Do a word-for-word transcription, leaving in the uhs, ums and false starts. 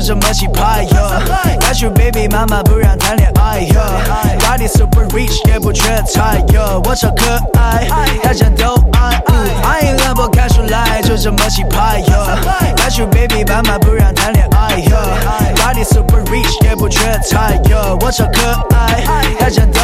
就这么气派哟。Got you baby， 妈妈不让谈恋爱哟。Body super rich， 也不缺菜哟。我超可爱，大家都爱。欢迎冷漠看出来，就这么气派哟。Got you baby， 妈妈不让谈恋爱哟。Body super rich， 也不缺菜哟。我超可爱，大家都